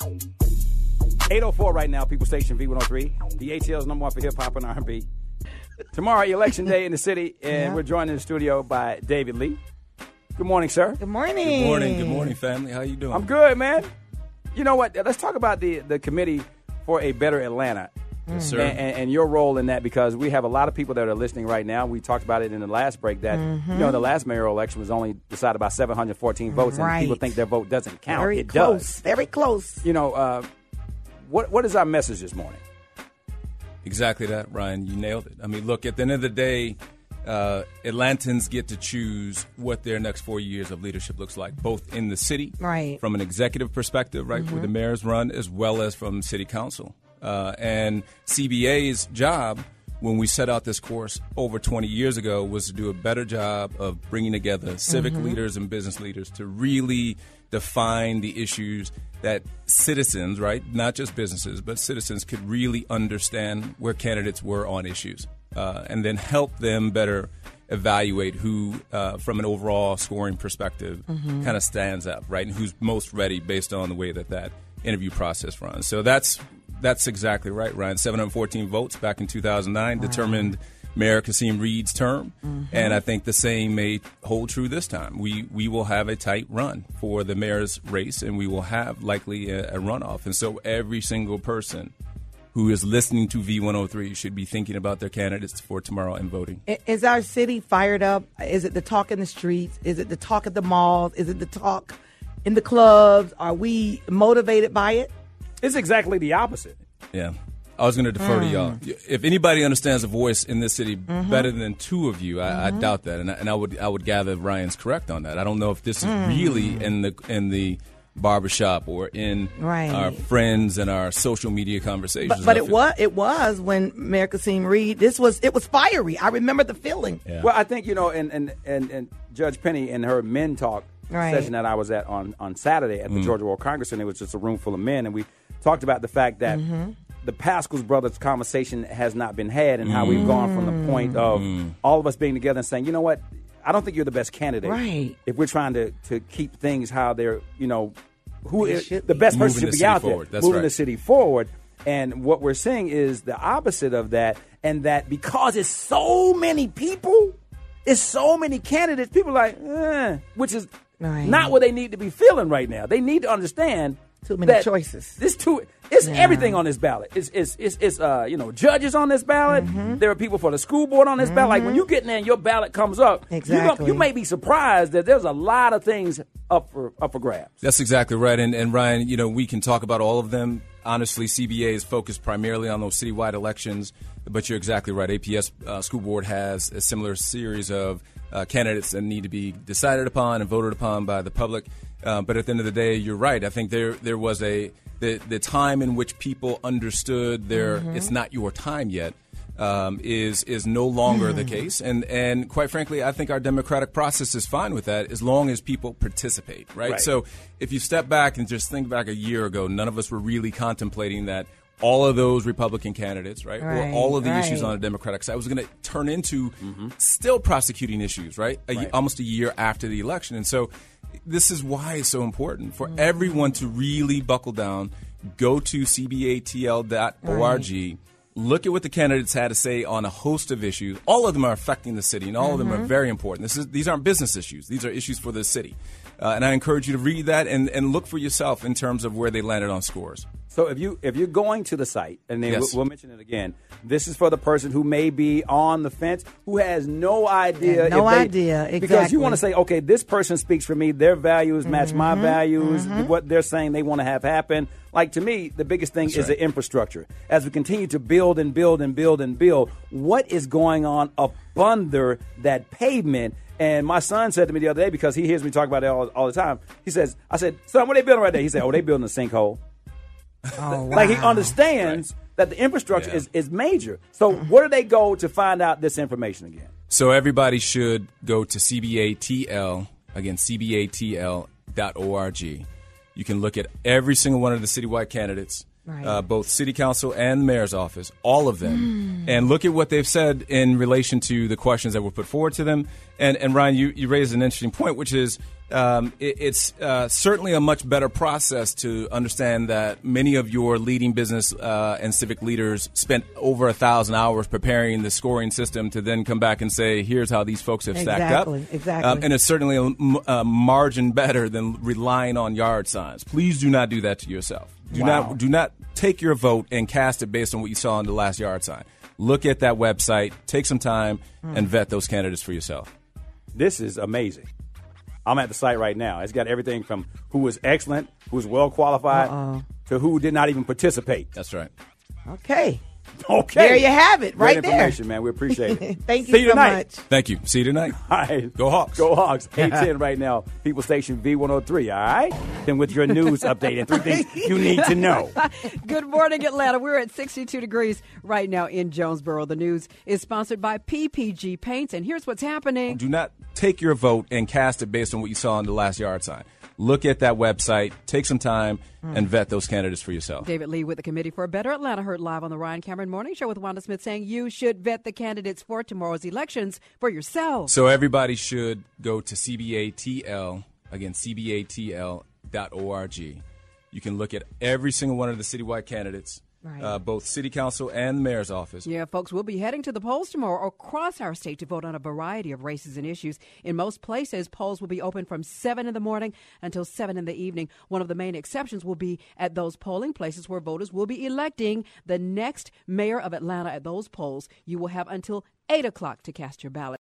8:04 right now, People Station V103. The ATL's number one for hip-hop and R&B. Tomorrow, election day in the city, and we're joined in the studio by David Lee. Good morning, sir. Good morning. Good morning. Good morning, family. How you doing? I'm good, man. You know what? Let's talk about the Committee for a Better Atlanta. Yes, sir. And your role in that, because we have a lot of people that are listening right now. We talked about it in the last break that the last mayoral election was only decided by 714 votes, and people think their vote doesn't count. Very it close. does. Very close. You know, what is our message this morning? Exactly that, Ryan. You nailed it. I mean, look, at the end of the day, Atlantans get to choose what their next 4 years of leadership looks like, both in the city, from an executive perspective, right, where the mayors run, as well as from city council. And CBA's job, when we set out this course over 20 years ago, was to do a better job of bringing together civic leaders and business leaders to really define the issues that citizens, right, not just businesses, but citizens could really understand where candidates were on issues, and then help them better evaluate who, from an overall scoring perspective, kind of stands up, right, and who's most ready based on the way that interview process runs. So that's exactly right, Ryan. 714 votes back in 2009 determined Mayor Kasim Reed's term, and I think the same may hold true this time. We will have a tight run for the mayor's race, and we will have likely a runoff. And so every single person who is listening to V103 should be thinking about their candidates for tomorrow and voting. Is our city fired up? Is it the talk in the streets? Is it the talk at the malls? Is it the talk in the clubs? Are we motivated by it? It's exactly the opposite. Yeah. I was going to defer to y'all. If anybody understands the voice in this city better than two of you, I doubt that, and I would gather Ryan's correct on that. I don't know if this is really in the barbershop or in our friends and our social media conversations. But it was when Mayor Kasim Reed. It was fiery. I remember the feeling. Yeah. Well, I think and Judge Penny in her Men Talk session that I was at on Saturday at the Georgia World Congress, and it was just a room full of men, and we talked about the fact that the Pascals brothers conversation has not been had, and how we've gone from the point of all of us being together and saying, you know what, I don't think you're the best candidate. Right. If we're trying to keep things how they're, who is the best person should be out there, moving the city forward. And what we're seeing is the opposite of that, and that because it's so many people, it's so many candidates, people are like, which is not what they need to be feeling right now. They need to understand too many choices. It's everything on this ballot. It's judges on this ballot. There are people for the school board on this ballot. Like when you get in there and your ballot comes up, you may be surprised that there's a lot of things up for grabs. That's exactly right. And Ryan, we can talk about all of them. Honestly, CBA is focused primarily on those citywide elections, but you're exactly right. APS school board has a similar series of candidates that need to be decided upon and voted upon by the public. But at the end of the day, you're right. I think there was the time in which people understood it's not your time yet is no longer the case. And quite frankly, I think our democratic process is fine with that as long as people participate, right? So if you step back and just think back a year ago, none of us were really contemplating that all of those Republican candidates, right, or all of the issues on the Democratic side was going to turn into still prosecuting issues, right, almost a year after the election. And so this is why it's so important for everyone to really buckle down, go to cbatl.org, look at what the candidates had to say on a host of issues. All of them are affecting the city, and all of them are very important. These aren't business issues. These are issues for the city. And I encourage you to read that and look for yourself in terms of where they landed on scores. So if you're going to the site, and then we'll mention it again, this is for the person who may be on the fence, who has no idea. Exactly. Because you want to say, okay, this person speaks for me. Their values match my values. What they're saying they want to have happen. Like, to me, the biggest thing is the infrastructure. As we continue to build and build and build and build, what is going on up under that pavement? And my son said to me the other day, because he hears me talk about it all the time, I said, son, what are they building right there? He said, they building a sinkhole. Oh, wow. Like, he understands that the infrastructure is major. So where do they go to find out this information again? So everybody should go to CBATL, again, CBATL.org. You can look at every single one of the citywide candidates, both city council and the mayor's office, all of them, and look at what they've said in relation to the questions that were put forward to them. And Ryan, you raised an interesting point, which is It's certainly a much better process to understand that many of your leading business and civic leaders spent over 1,000 hours preparing the scoring system to then come back and say, here's how these folks have stacked up. Exactly. And it's certainly a margin better than relying on yard signs. Please do not do that to yourself. Do not take your vote and cast it based on what you saw on the last yard sign. Look at that website, take some time, and vet those candidates for yourself. This is amazing. I'm at the site right now. It's got everything from who was excellent, who's well qualified, to who did not even participate. That's right. Okay. Okay. There you have it, right Great there. information, man. We appreciate it. Thank you so much. Thank you. See you tonight. All right. Go Hawks. Go Hawks. 8:10 right now. People Station V103, all right? Then with your news update and 3 things you need to know. Good morning, Atlanta. We're at 62 degrees right now in Jonesboro. The news is sponsored by PPG Paints, and here's what's happening. Do not take your vote and cast it based on what you saw on the last yard sign. Look at that website, take some time, and vet those candidates for yourself. David Lee with the Committee for a Better Atlanta, heard live on the Ryan Cameron Morning Show with Wanda Smith, saying you should vet the candidates for tomorrow's elections for yourself. So everybody should go to CBATL, again, CBATL.org. You can look at every single one of the citywide candidates. Right. Both city council and the mayor's office. Yeah, folks, we'll be heading to the polls tomorrow across our state to vote on a variety of races and issues. In most places, polls will be open from 7 in the morning until 7 in the evening. One of the main exceptions will be at those polling places where voters will be electing the next mayor of Atlanta. At those polls, you will have until 8 o'clock to cast your ballot.